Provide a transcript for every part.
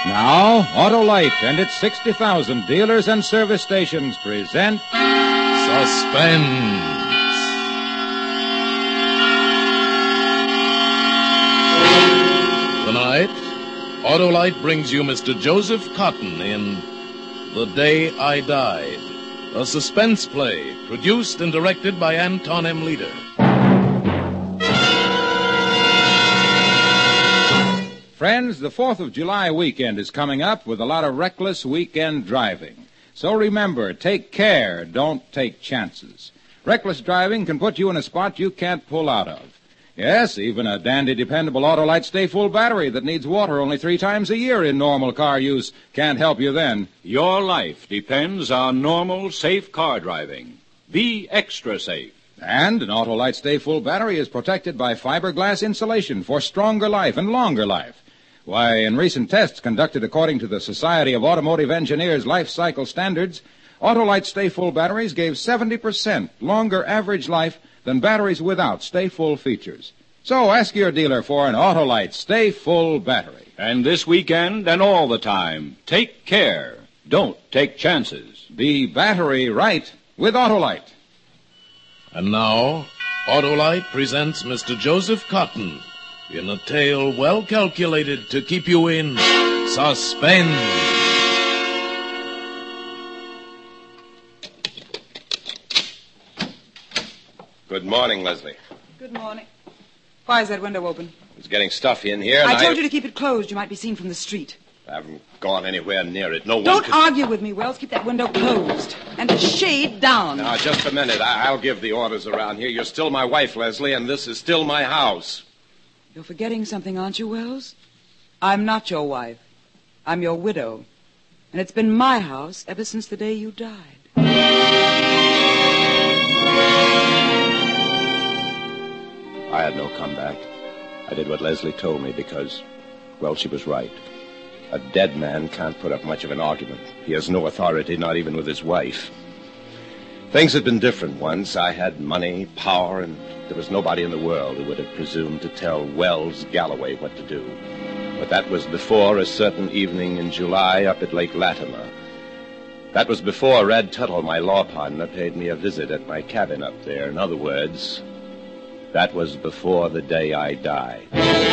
Now, Autolite and its 60,000 dealers and service stations present Suspense. Tonight, Autolite brings you Mr. Joseph Cotton in The Day I Died, a suspense play produced and directed by Anton M. Leader. Friends, the 4th of July weekend is coming up with a lot of reckless weekend driving. So remember, take care, don't take chances. Reckless driving can put you in a spot you can't pull out of. Yes, even a dandy dependable Autolite Stay Full battery that needs water only 3 times a year in normal car use can't help you then. Your life depends on normal, safe car driving. Be extra safe. And an Autolite Stay Full battery is protected by fiberglass insulation for stronger life and longer life. Why, in recent tests conducted according to the Society of Automotive Engineers life cycle standards, Autolite Stay Full batteries gave 70% longer average life than batteries without Stay Full features. So ask your dealer for an Autolite Stay Full battery. And this weekend and all the time, take care. Don't take chances. Be battery right with Autolite. And now, Autolite presents Mr. Joseph Cotton in a tale well calculated to keep you in suspense. Good morning, Leslie. Good morning. Why is that window open? It's getting stuffy in here. I told you to keep it closed. You might be seen from the street. I haven't gone anywhere near it. No one Don't could... argue with me, Wells. Keep that window closed. And the shade down. Now, just a minute. I'll give the orders around here. You're still my wife, Leslie, and this is still my house. You're forgetting something, aren't you, Wells? I'm not your wife. I'm your widow. And it's been my house ever since the day you died. I had no comeback. I did what Leslie told me because, well, she was right. A dead man can't put up much of an argument. He has no authority, not even with his wife. Things had been different once. I had money, power, and there was nobody in the world who would have presumed to tell Wells Galloway what to do. But that was before a certain evening in July up at Lake Latimer. That was before Red Tuttle, my law partner, paid me a visit at my cabin up there. In other words, that was before the day I died.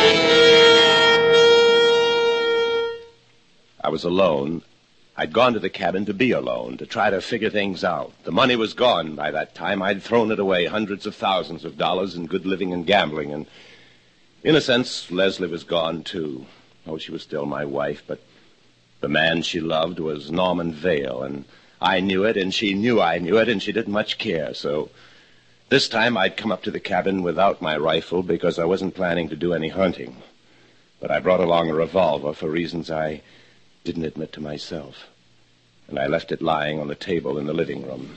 I was alone. I'd gone to the cabin to be alone, to try to figure things out. The money was gone by that time. I'd thrown it away, hundreds of thousands of dollars in good living and gambling. And in a sense, Leslie was gone, too. Oh, she was still my wife, but the man she loved was Norman Vail. And I knew it, and she knew I knew it, and she didn't much care. So this time I'd come up to the cabin without my rifle because I wasn't planning to do any hunting. But I brought along a revolver for reasons I didn't admit to myself. And I left it lying on the table in the living room.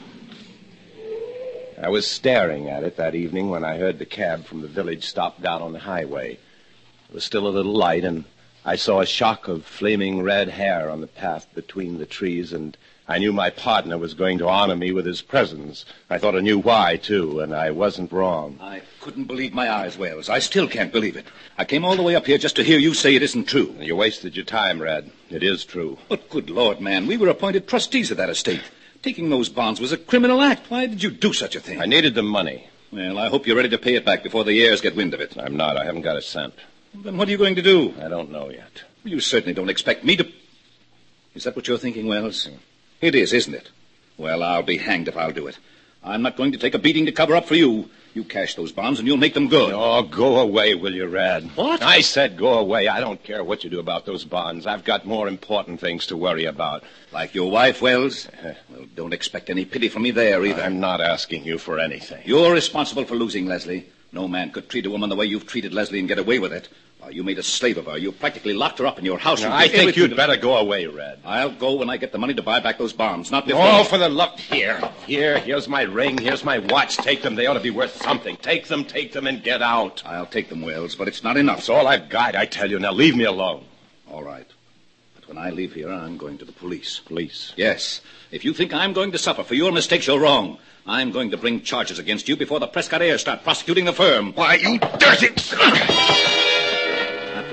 I was staring at it that evening when I heard the cab from the village stop down on the highway. It was still a little light, and I saw a shock of flaming red hair on the path between the trees, and I knew my partner was going to honor me with his presence. I thought I knew why, too, and I wasn't wrong. I couldn't believe my eyes, Wells. I still can't believe it. I came all the way up here just to hear you say it isn't true. You wasted your time, Red. It is true. But good Lord, man, we were appointed trustees of that estate. Taking those bonds was a criminal act. Why did you do such a thing? I needed the money. Well, I hope you're ready to pay it back before the heirs get wind of it. I'm not. I haven't got a cent. Then what are you going to do? I don't know yet. Well, you certainly don't expect me to... Is that what you're thinking, Wells? It is, isn't it? Well, I'll be hanged if I'll do it. I'm not going to take a beating to cover up for you. You cash those bonds and you'll make them good. Oh, go away, will you, Rad? What? I said go away. I don't care what you do about those bonds. I've got more important things to worry about. Like your wife, Wells? Well, don't expect any pity from me there, either. I'm not asking you for anything. You're responsible for losing Leslie. No man could treat a woman the way you've treated Leslie and get away with it. Well, you made a slave of her. You practically locked her up in your house. Now, I think you'd better go away, Red. I'll go when I get the money to buy back those bonds, not before. Oh, for the love... Here's my ring. Here's my watch. Take them. They ought to be worth something. Take them, and get out. I'll take them, Wells, but it's not enough. It's all I've got, I tell you. Now, leave me alone. All right. But when I leave here, I'm going to the police. Police? Yes. If you think I'm going to suffer for your mistakes, you're wrong. I'm going to bring charges against you before the Prescott heirs start prosecuting the firm. Why, you dirty... That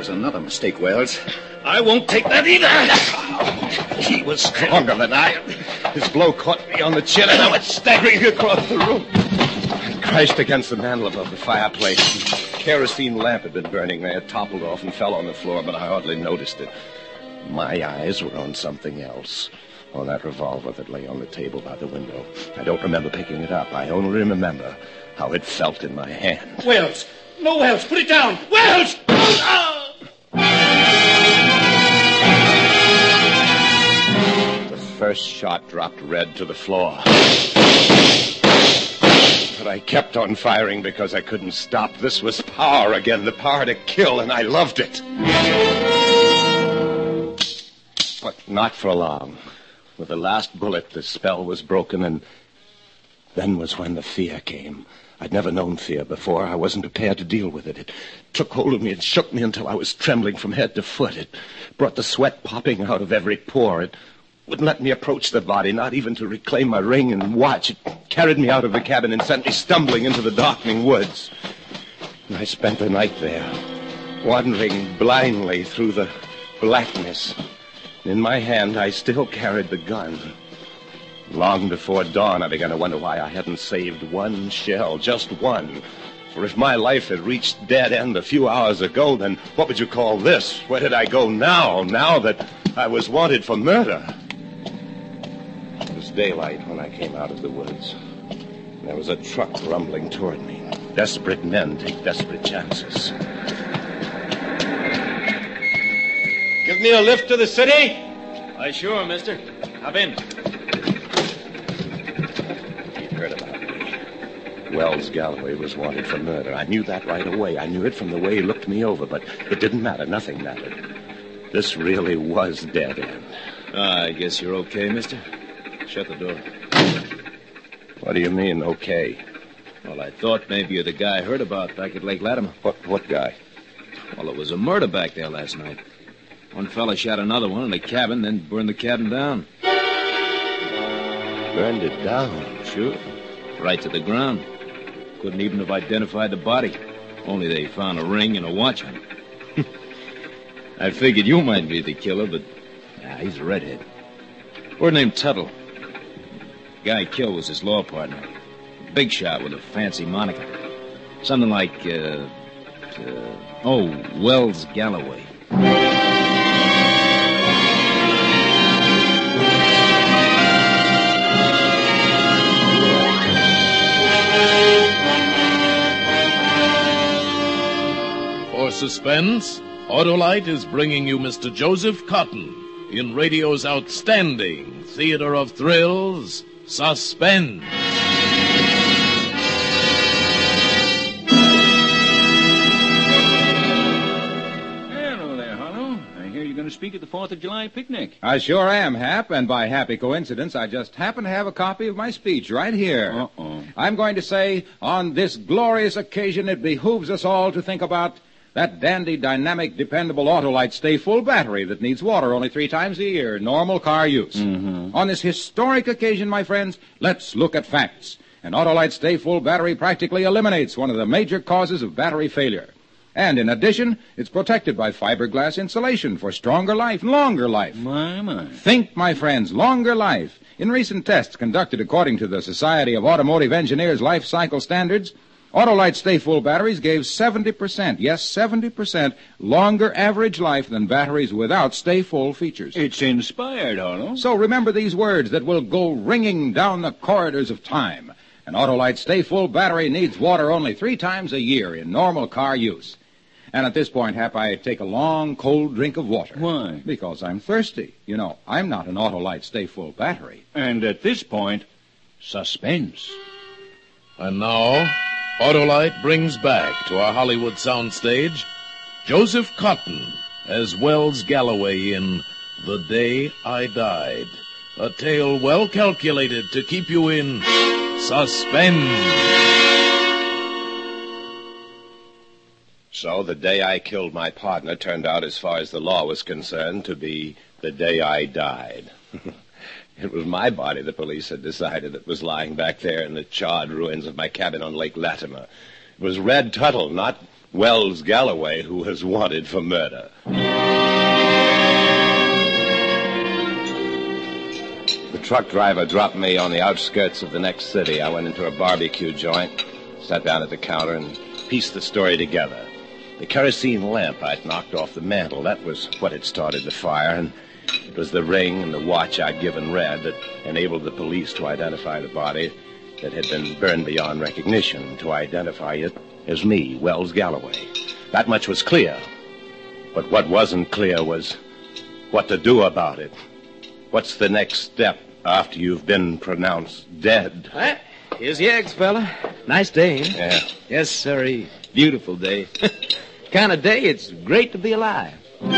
was another mistake, Wells. I won't take that either. He was stronger than I. His blow caught me on the chin, and I went staggering across the room. I crashed against the mantel above the fireplace. The kerosene lamp had been burning there. It toppled off and fell on the floor, but I hardly noticed it. My eyes were on something else. On that revolver that lay on the table by the window. I don't remember picking it up. I only remember how it felt in my hand. Wells! No, Wells! Put it down! Wells! The first shot dropped Red to the floor. But I kept on firing because I couldn't stop. This was power again, the power to kill, and I loved it. But not for long. With the last bullet, the spell was broken, and then was when the fear came. I'd never known fear before. I wasn't prepared to deal with it. It took hold of me and shook me until I was trembling from head to foot. It brought the sweat popping out of every pore. It wouldn't let me approach the body, not even to reclaim my ring and watch. It carried me out of the cabin and sent me stumbling into the darkening woods. And I spent the night there, wandering blindly through the blackness. In my hand, I still carried the gun. Long before dawn, I began to wonder why I hadn't saved one shell, just one. For if my life had reached dead end a few hours ago, then what would you call this? Where did I go now that I was wanted for murder? It was daylight when I came out of the woods. There was a truck rumbling toward me. Desperate men take desperate chances. Give me a lift to the city? Why, sure, mister. Hop in. He'd heard about me. Wells Galloway was wanted for murder. I knew that right away. I knew it from the way he looked me over, but it didn't matter. Nothing mattered. This really was dead end. I guess you're okay, mister. Shut the door. What do you mean, okay? Well, I thought maybe you're the guy I heard about back at Lake Latimer. What guy? Well, there was a murder back there last night. One fella shot another one in a cabin, then burned the cabin down. Burned it down? Sure. Right to the ground. Couldn't even have identified the body. Only they found a ring and a watch on it. I figured you might be the killer, but he's a redhead. Word named Tuttle. The guy killed was his law partner. Big shot with a fancy moniker. Something like, Wells Galloway. For suspense, Autolite is bringing you Mr. Joseph Cotton in radio's outstanding theater of thrills, Suspense. Hello there, Harlow. I hear you're going to speak at the 4th of July picnic. I sure am, Hap, and by happy coincidence, I just happen to have a copy of my speech right here. Uh-oh. I'm going to say, on this glorious occasion, it behooves us all to think about that dandy, dynamic, dependable Autolite Stay Full battery that needs water only 3 times a year, normal car use. Mm-hmm. On this historic occasion, my friends, let's look at facts. An Autolite Stay Full battery practically eliminates one of the major causes of battery failure. And in addition, it's protected by fiberglass insulation for stronger life and longer life. My. Think, my friends, longer life. In recent tests conducted according to the Society of Automotive Engineers Life Cycle Standards, Autolite Stay Full batteries gave 70%, yes, 70% longer average life than batteries without Stay Full features. It's inspired, Harlow. So remember these words that will go ringing down the corridors of time. An Autolite Stay Full battery needs water only 3 times a year in normal car use. And at this point, Hap, I take a long, cold drink of water. Why? Because I'm thirsty. You know, I'm not an Autolite Stay Full battery. And at this point, suspense. And now, Autolite brings back to our Hollywood soundstage Joseph Cotton as Wells Galloway in The Day I Died, a tale well calculated to keep you in suspense. So the day I killed my partner turned out, as far as the law was concerned, to be the day I died. It was my body the police had decided that was lying back there in the charred ruins of my cabin on Lake Latimer. It was Red Tuttle, not Wells Galloway, who was wanted for murder. The truck driver dropped me on the outskirts of the next city. I went into a barbecue joint, sat down at the counter, and pieced the story together. The kerosene lamp I'd knocked off the mantel, that was what had started the fire, and it was the ring and the watch I'd given Red that enabled the police to identify the body that had been burned beyond recognition, to identify it as me, Wells Galloway. That much was clear. But what wasn't clear was what to do about it. What's the next step after you've been pronounced dead? Well, here's the eggs, fella. Nice day, eh? Yeah. Yes, sirree. Beautiful day. Kind of day it's great to be alive.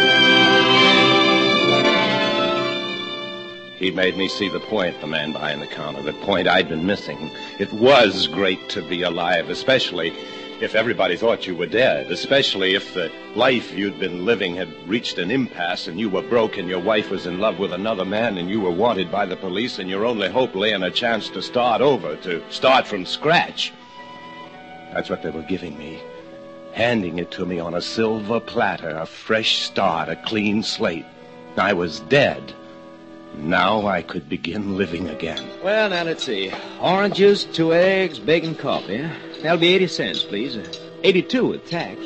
He made me see the point, the man behind the counter, the point I'd been missing. It was great to be alive, especially if everybody thought you were dead, especially if the life you'd been living had reached an impasse and you were broke and your wife was in love with another man and you were wanted by the police and your only hope lay in a chance to start over, to start from scratch. That's what they were giving me, handing it to me on a silver platter, a fresh start, a clean slate. I was dead. Now I could begin living again. Well, now, let's see. Orange juice, 2 eggs, bacon, coffee. Huh? That'll be 80 cents, please. 82 with tax.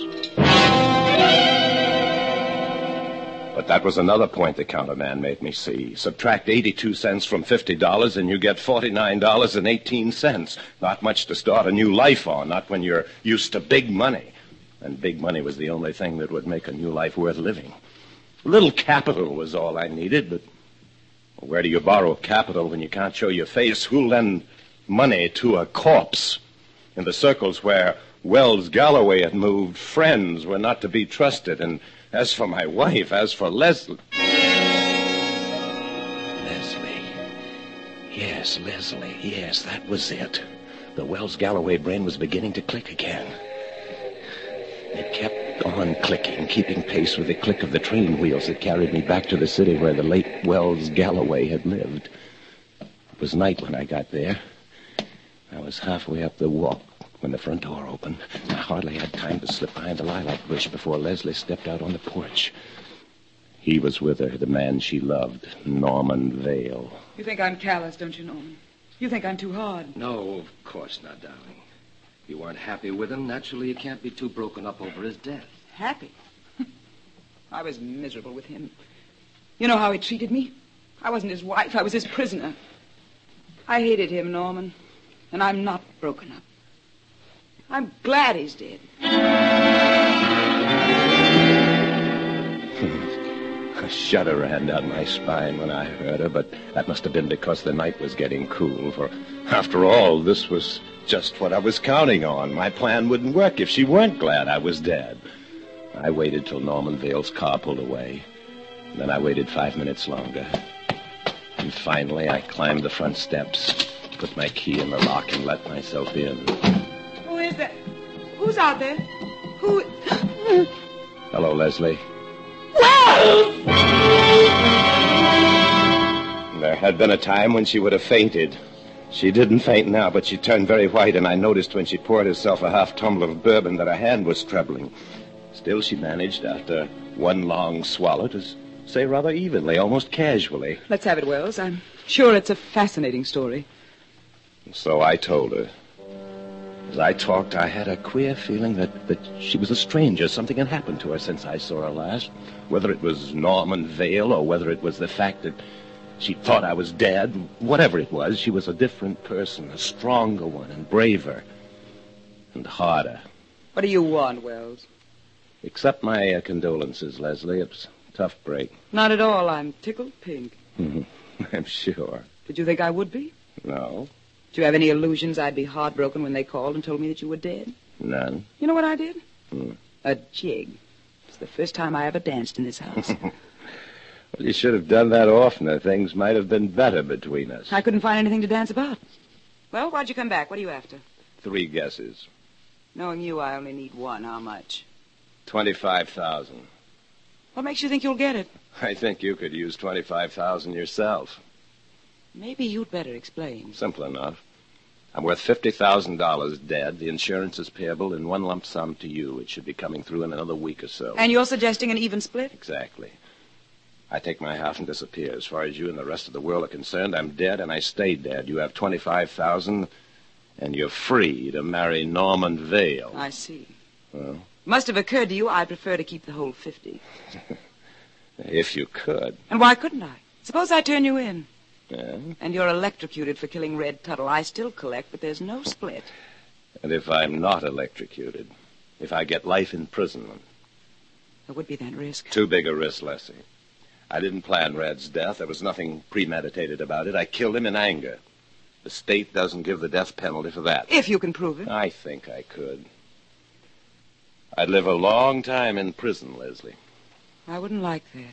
But that was another point the counterman made me see. Subtract 82 cents from $50 and you get $49.18. Not much to start a new life on, not when you're used to big money. And big money was the only thing that would make a new life worth living. A little capital was all I needed, but where do you borrow capital when you can't show your face? Who'll lend money to a corpse? In the circles where Wells Galloway had moved, friends were not to be trusted. And as for my wife, as for Leslie... Leslie. Yes, that was it. The Wells Galloway brain was beginning to click again. It kept on clicking, keeping pace with the click of the train wheels that carried me back to the city where the late Wells Galloway had lived. It was night when I got there. I was halfway up the walk when the front door opened. I hardly had time to slip behind the lilac bush before Leslie stepped out on the porch. He was with her, the man she loved, Norman Vale. You think I'm callous, don't you, Norman? You think I'm too hard. No, of course not, darling. You weren't happy with him. Naturally, you can't be too broken up over his death. Happy? I was miserable with him. You know how he treated me? I wasn't his wife. I was his prisoner. I hated him, Norman. And I'm not broken up. I'm glad he's dead. A shudder ran down my spine when I heard her, but that must have been because the night was getting cool. For, after all, this was just what I was counting on. My plan wouldn't work if she weren't glad I was dead. I waited till Norman Vale's car pulled away. Then I waited 5 minutes longer. And finally, I climbed the front steps, put my key in the lock, and let myself in. Who is that? Who's out there? Who... Hello, Leslie. Well! There had been a time when she would have fainted. She didn't faint now, but she turned very white, and I noticed when she poured herself a half tumbler of bourbon that her hand was trembling. Still, she managed, after one long swallow, to say rather evenly, almost casually. Let's have it, Wells. I'm sure it's a fascinating story. So I told her. As I talked, I had a queer feeling that she was a stranger. Something had happened to her since I saw her last. Whether it was Norman Vale or whether it was the fact that she thought I was dead, whatever it was, she was a different person, a stronger one and braver and harder. What do you want, Wells? Accept my condolences, Leslie. It's a tough break. Not at all. I'm tickled pink. I'm sure. Did you think I would be? No. Did you have any illusions I'd be heartbroken when they called and told me that you were dead? None. You know what I did? A jig. It's the first time I ever danced in this house. Well, you should have done that oftener. Things might have been better between us. I couldn't find anything to dance about. Well, why'd you come back? What are you after? 3 guesses. Knowing you, I only need one. How much? $25,000. What makes you think you'll get it? I think you could use $25,000 yourself. Maybe you'd better explain. Simple enough. I'm worth $50,000 dead. The insurance is payable in one lump sum to you. It should be coming through in another week or so. And you're suggesting an even split? Exactly. I take my half and disappear. As far as you and the rest of the world are concerned, I'm dead, and I stay dead. You have $25,000, and you're free to marry Norman Vale. I see. Well? Must have occurred to you I'd prefer to keep the whole 50. If you could. And why couldn't I? Suppose I turn you in. Yeah? And you're electrocuted for killing Red Tuttle. I still collect, but there's no split. And if I'm not electrocuted? If I get life imprisonment? There would be that risk. Too big a risk, Leslie. I didn't plan Red's death. There was nothing premeditated about it. I killed him in anger. The state doesn't give the death penalty for that. If you can prove it. I think I could. I'd live a long time in prison, Leslie. I wouldn't like that.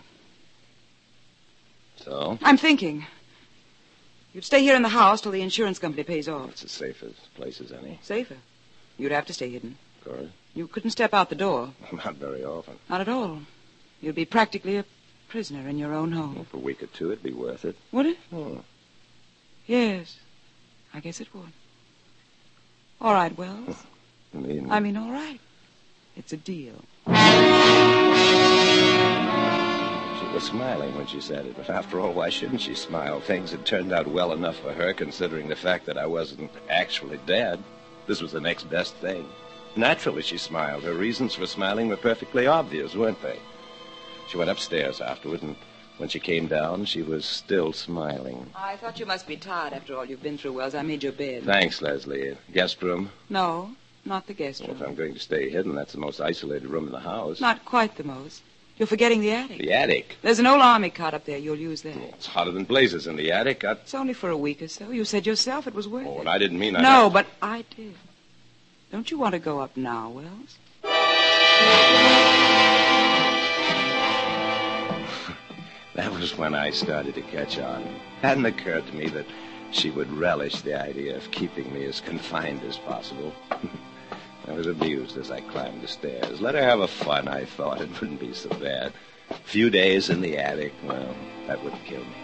So? I'm thinking. You'd stay here in the house till the insurance company pays off. It's the safest place as any. Safer. You'd have to stay hidden. Of course. You couldn't step out the door. Not very often. Not at all. You'd be practically a prisoner in your own home. Well, for a week or two, it'd be worth it. Would it? Oh. Yes. I guess it would. All right, Wells. I mean, all right. It's a deal. She was smiling when she said it, but after all, why shouldn't she smile? Things had turned out well enough for her, considering the fact that I wasn't actually dead. This was the next best thing. Naturally, she smiled. Her reasons for smiling were perfectly obvious, weren't they? She went upstairs afterward, and when she came down, she was still smiling. I thought you must be tired after all you've been through, Wells. I made your bed. Thanks, Leslie. Guest room? No, not the guest room. Well, if I'm going to stay hidden, that's the most isolated room in the house. Not quite the most. You're forgetting the attic. The attic? There's an old army cot up there. You'll use that. Well, it's hotter than blazes in the attic. It's only for a week or so. You said yourself it was worth it. And I didn't mean I... No, but I did. Don't you want to go up now, Wells? That was when I started to catch on. It hadn't occurred to me that she would relish the idea of keeping me as confined as possible. I was amused as I climbed the stairs. Let her have a fun, I thought. It wouldn't be so bad. A few days in the attic, well, that wouldn't kill me.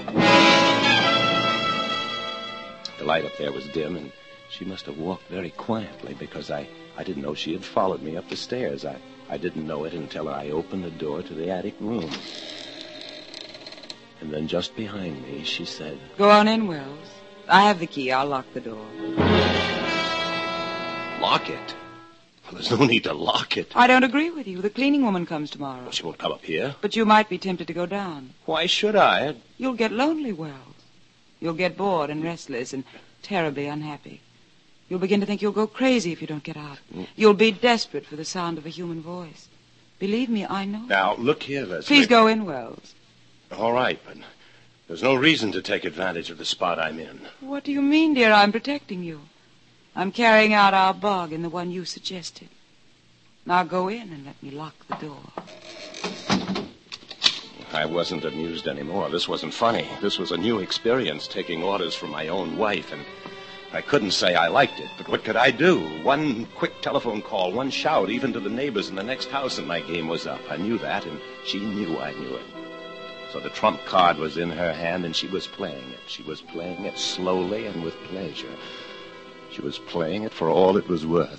The light up there was dim, and she must have walked very quietly because I didn't know she had followed me up the stairs. I didn't know it until I opened the door to the attic room. And then just behind me, she said... Go on in, Wells. I have the key. I'll lock the door. Lock it? Well, there's no need to lock it. I don't agree with you. The cleaning woman comes tomorrow. Well, she won't come up here. But you might be tempted to go down. Why should I? You'll get lonely, Wells. You'll get bored and restless and terribly unhappy. You'll begin to think you'll go crazy if you don't get out. You'll be desperate for the sound of a human voice. Believe me, I know. Now, look here, Leslie. Please go in, Wells. All right, but there's no reason to take advantage of the spot I'm in. What do you mean, dear? I'm protecting you. I'm carrying out our bargain, the one you suggested. Now go in and let me lock the door. I wasn't amused anymore. This wasn't funny. This was a new experience, taking orders from my own wife, and I couldn't say I liked it, but what could I do? One quick telephone call, one shout, even to the neighbors in the next house, and my game was up. I knew that, and she knew I knew it. So the trump card was in her hand, and she was playing it. She was playing it slowly and with pleasure. She was playing it for all it was worth.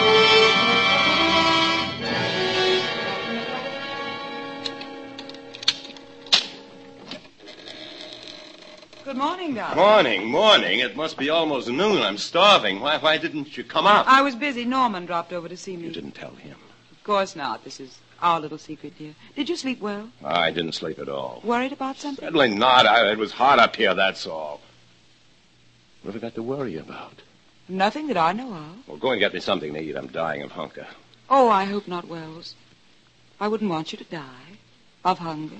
Good morning, darling. Morning. It must be almost noon. I'm starving. Why didn't you come up? I was busy. Norman dropped over to see me. You didn't tell him. Of course not. This is our little secret, dear. Did you sleep well? I didn't sleep at all. Worried about something? Certainly not. It was hot up here, that's all. What have I got to worry about? Nothing that I know of. Well, go and get me something to eat. I'm dying of hunger. Oh, I hope not, Wells. I wouldn't want you to die of hunger.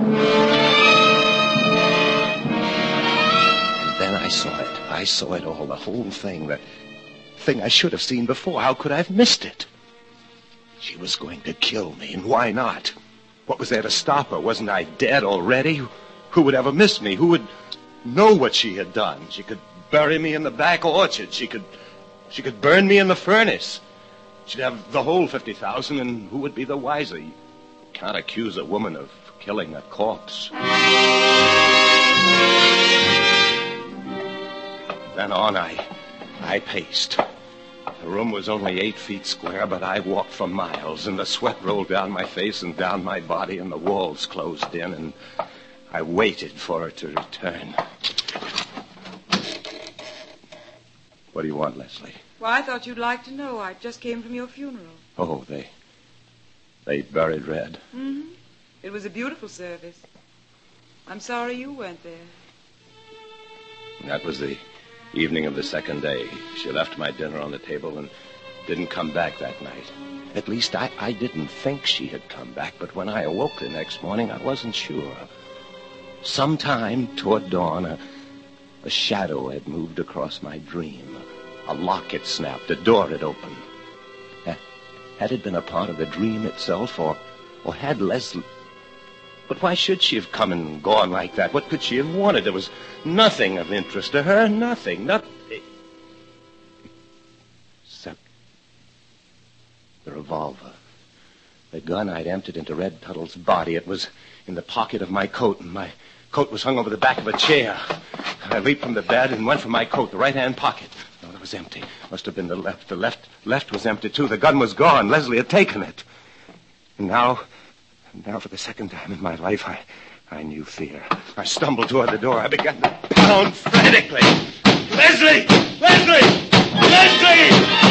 And then I saw it. I saw it all, the whole thing. The thing I should have seen before. How could I have missed it? She was going to kill me, and why not? What was there to stop her? Wasn't I dead already? Who would ever miss me? Who would know what she had done? She could bury me in the back orchard. She could burn me in the furnace. She'd have the whole $50,000, and who would be the wiser? You can't accuse a woman of killing a corpse. Then on, I I paced. The room was only 8 feet square, but I walked for miles, and the sweat rolled down my face and down my body, and the walls closed in, and I waited for her to return. What do you want, Leslie? Well, I thought you'd like to know. I just came from your funeral. Oh, they buried Red. Mm-hmm. It was a beautiful service. I'm sorry you weren't there. That was the evening of the second day. She left my dinner on the table and didn't come back that night. At least I didn't think she had come back, but when I awoke the next morning, I wasn't sure. Sometime toward dawn, a shadow had moved across my dream. A lock had snapped, a door had opened. Had it been a part of the dream itself, or had Leslie... But why should she have come and gone like that? What could she have wanted? There was nothing of interest to her, nothing. Except the revolver. The gun I'd emptied into Red Tuttle's body. It was in the pocket of my coat, and my coat was hung over the back of a chair. I leaped from the bed and went for my coat, the right-hand pocket. No, it was empty. Must have been the left. The left was empty, too. The gun was gone. Leslie had taken it. And now, for the second time in my life, I knew fear. I stumbled toward the door. I began to pound frantically. Leslie! Leslie! Leslie!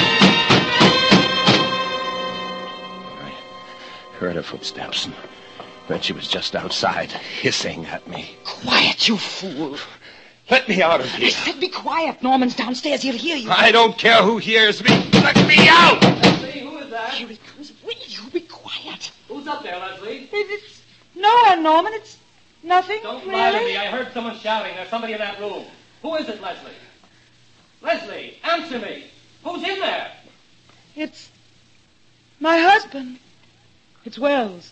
I heard her footsteps, and then she was just outside, hissing at me. Quiet, you fool. Let me out of here. I said be quiet. Norman's downstairs. He'll hear you. I don't care who hears me. Let me out! Leslie, who is that? Here he comes. Will you be quiet? Who's up there, Leslie? It's no one, Norman. It's nothing, Don't really. lie to me. I heard someone shouting. There's somebody in that room. Who is it, Leslie? Leslie, answer me. Who's in there? It's my husband. It's Wells.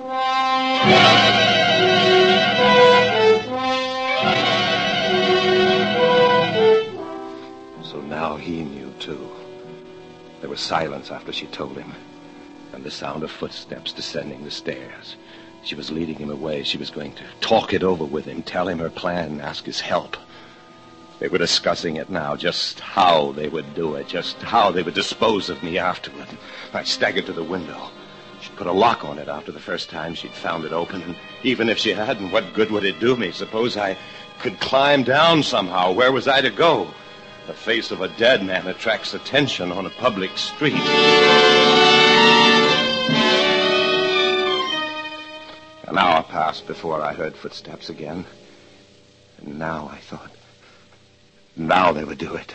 So now he knew, too. There was silence after she told him, and the sound of footsteps descending the stairs. She was leading him away. She was going to talk it over with him, tell him her plan, ask his help. They were discussing it now, just how they would do it, just how they would dispose of me afterward. I staggered to the window. She'd put a lock on it after the first time she'd found it open, and even if she hadn't, what good would it do me? Suppose I could climb down somehow. Where was I to go? The face of a dead man attracts attention on a public street. An hour passed before I heard footsteps again. And now I thought, now they would do it.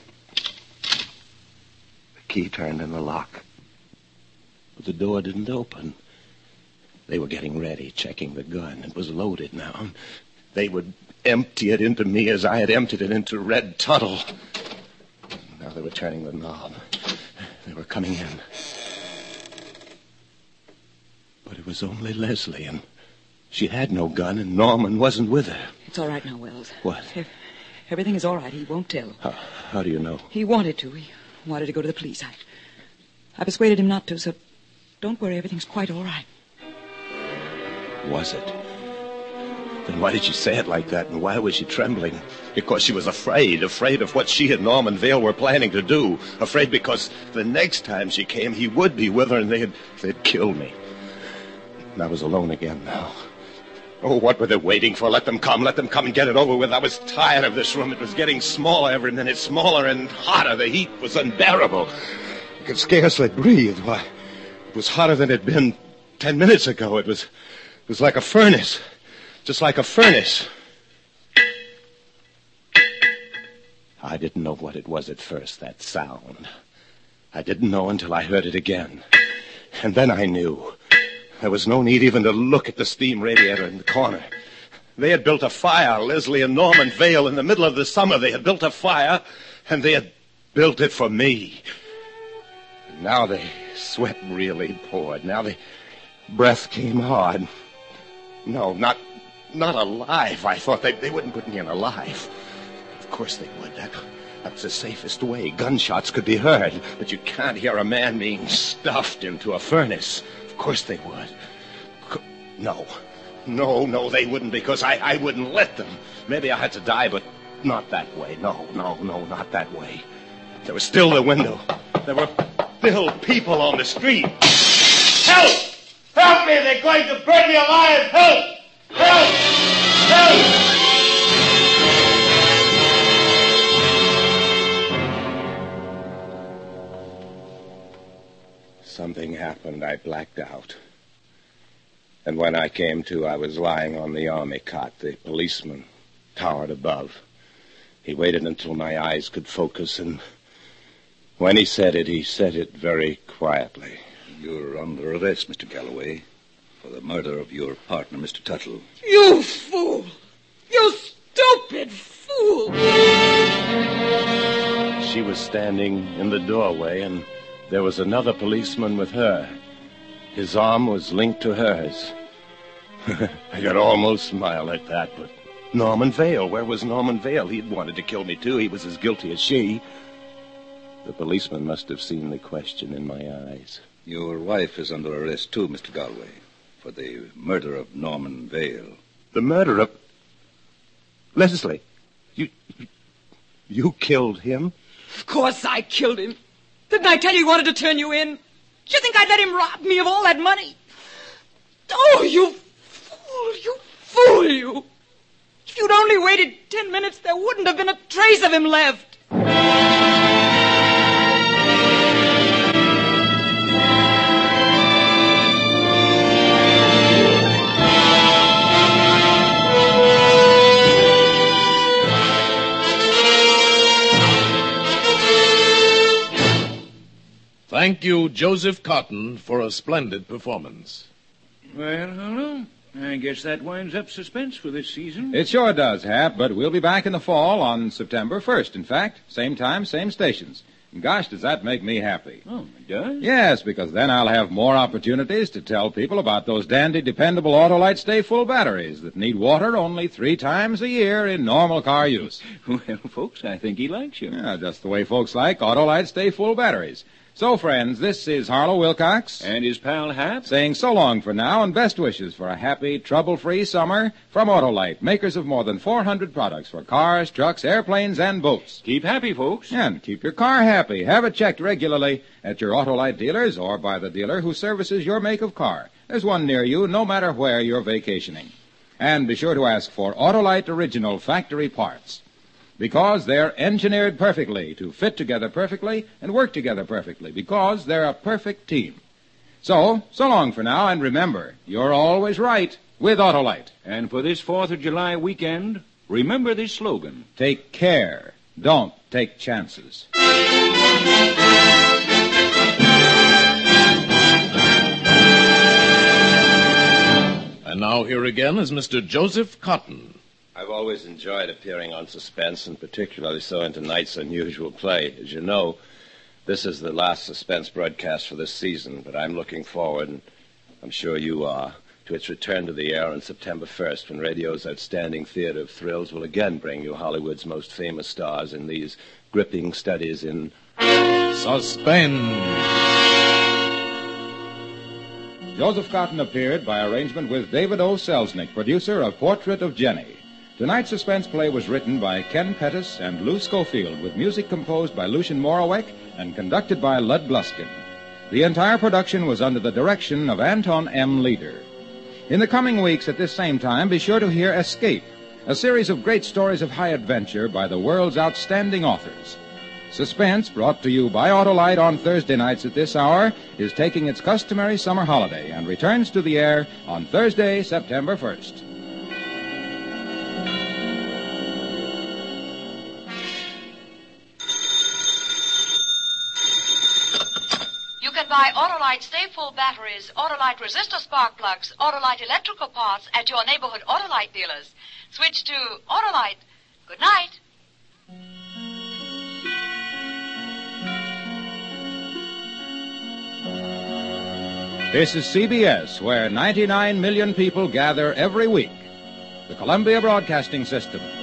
The key turned in the lock. But the door didn't open. They were getting ready, checking the gun. It was loaded now. They would empty it into me as I had emptied it into Red Tuttle. Now they were turning the knob. They were coming in. But it was only Leslie, and she had no gun, and Norman wasn't with her. It's all right now, Wells. What? Everything is all right. He won't tell. How do you know? He wanted to. He wanted to go to the police. I persuaded him not to, so don't worry. Everything's quite all right. Was it? Then why did she say it like that, and why was she trembling? Because she was afraid of what she and Norman Vale were planning to do. Afraid because the next time she came, he would be with her, and they'd kill me. And I was alone again now. Oh, what were they waiting for? Let them come and get it over with. I was tired of this room. It was getting smaller every minute, smaller and hotter. The heat was unbearable. I could scarcely breathe. Why, it was hotter than it had been 10 minutes ago. It was like a furnace. Just like a furnace. I didn't know what it was at first, that sound. I didn't know until I heard it again. And then I knew. There was no need even to look at the steam radiator in the corner. They had built a fire, Leslie and Norman Vale, in the middle of the summer. They had built a fire, and they had built it for me. And now the sweat really poured. Now the breath came hard. No, not alive. I thought they wouldn't put me in alive. Of course they would. That's the safest way. Gunshots could be heard, but you can't hear a man being stuffed into a furnace. Of course they would. No, they wouldn't, because I wouldn't let them. Maybe I had to die, but not that way. No, not that way. There was still the window. There were still people on the street. Help! Help me! They're going to burn me alive! Help! Help! Help! Something happened. I blacked out. And when I came to, I was lying on the army cot. The policeman towered above. He waited until my eyes could focus, and when he said it very quietly. You're under arrest, Mr. Galloway, for the murder of your partner, Mr. Tuttle. You fool! You stupid fool! She was standing in the doorway, and there was another policeman with her. His arm was linked to hers. I could almost smile at that, but Norman Vale, where was Norman Vale? He'd wanted to kill me, too. He was as guilty as she. The policeman must have seen the question in my eyes. Your wife is under arrest, too, Mr. Galloway, for the murder of Norman Vale. The murder of... Leslie, you killed him? Of course I killed him. Didn't I tell you he wanted to turn you in? Do you think I'd let him rob me of all that money? Oh, you fool, you fool, you. If you'd only waited 10 minutes, there wouldn't have been a trace of him left. Thank you, Joseph Cotton, for a splendid performance. Well, hello. I guess that winds up suspense for this season. It sure does, Hap, but we'll be back in the fall on September 1st, in fact. Same time, same stations. And gosh, does that make me happy. Oh, it does? Yes, because then I'll have more opportunities to tell people about those dandy, dependable Autolite Stay Full batteries that need water only 3 times a year in normal car use. Well, folks, I think he likes you. Yeah, just the way folks like Autolite Stay Full batteries. So, friends, this is Harlow Wilcox. And his pal Hap. Saying so long for now and best wishes for a happy, trouble-free summer from Autolite, makers of more than 400 products for cars, trucks, airplanes, and boats. Keep happy, folks. And keep your car happy. Have it checked regularly at your Autolite dealers or by the dealer who services your make of car. There's one near you, no matter where you're vacationing. And be sure to ask for Autolite original factory parts, because they're engineered perfectly to fit together perfectly and work together perfectly, because they're a perfect team. So long for now, and remember, you're always right with Autolite. And for this 4th of July weekend, remember this slogan. Take care. Don't take chances. And now here again is Mr. Joseph Cotton. I've always enjoyed appearing on Suspense, and particularly so in tonight's unusual play. As you know, this is the last Suspense broadcast for this season, but I'm looking forward, and I'm sure you are, to its return to the air on September 1st, when radio's outstanding theater of thrills will again bring you Hollywood's most famous stars in these gripping studies in Suspense. Joseph Cotton appeared by arrangement with David O. Selznick, producer of Portrait of Jenny. Tonight's suspense play was written by Ken Pettis and Lou Schofield, with music composed by Lucien Moraweck and conducted by Lud Gluskin. The entire production was under the direction of Anton M. Leader. In the coming weeks at this same time, be sure to hear Escape, a series of great stories of high adventure by the world's outstanding authors. Suspense, brought to you by Autolite on Thursday nights at this hour, is taking its customary summer holiday and returns to the air on Thursday, September 1st. You can buy Autolite Stay Full batteries, Autolite resistor spark plugs, Autolite electrical parts at your neighborhood Autolite dealers. Switch to Autolite. Good night. This is CBS, where 99 million people gather every week. The Columbia Broadcasting System.